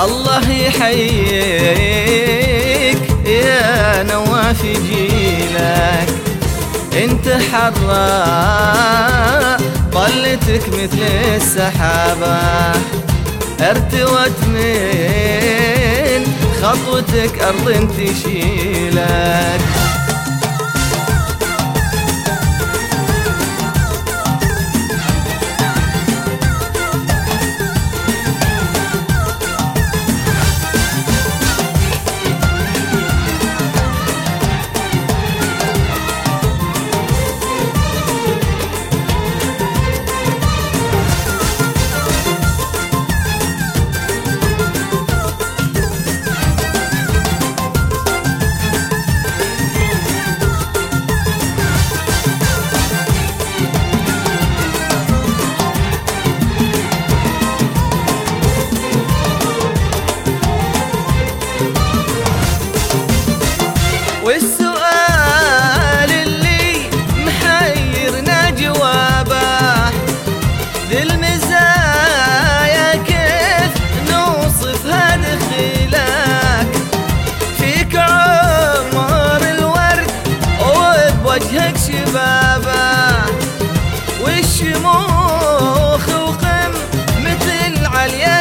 الله يحييك يا نواف جيلك، انت حراء طلتك مثل السحابة، ارتوت من خطوتك أرض تشيلك. والسؤال اللي محيرنا جوابه، ذي المزايا كيف نوصفها دخيلك، فيك عمر الورد وبوجهك شبابه، والشموخ وقمة العليا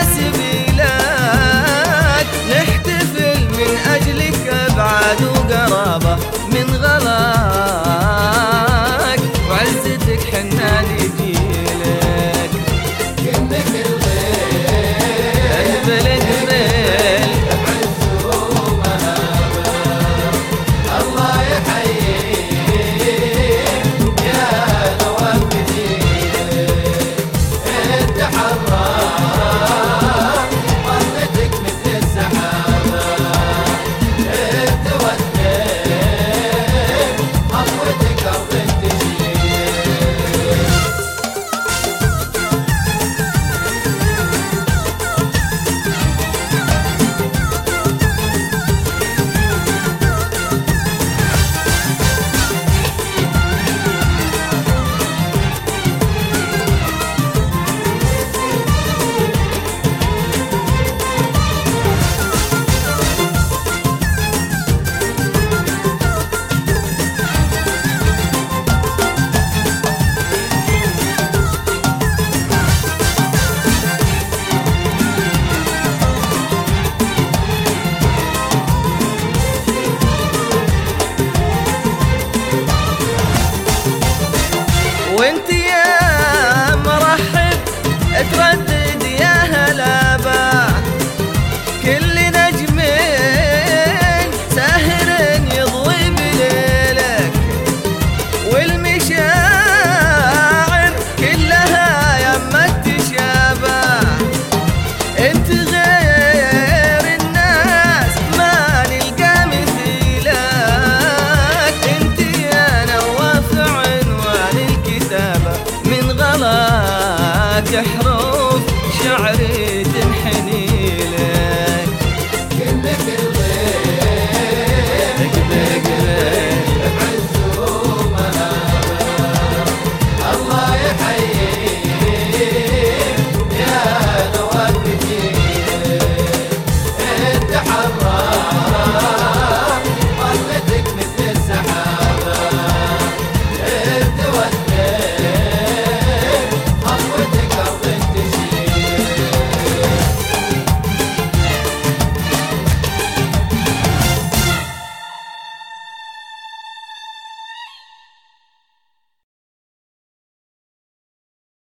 سبيلك، نحتفل من أجلك أبعاد وقرابة من غلاك، وعزتك حنا نجيلك. كنك الغير أجمل أجمل عز ومهابة، الله يحييك يا نواف جيلك، انت حراء طلتك مثل السحابة، ارتوت خطوتك أرض تشيلك. وانت يا مرحب تردد يا هلابة، كل نجمين ساهر يضوي بليلك، والمشاعر كلها يمك تشابه، انت غير الناس ما نلقى مثيلك، انت يا نواف عنوان الكتابة من غلاك حروف شعري تنحني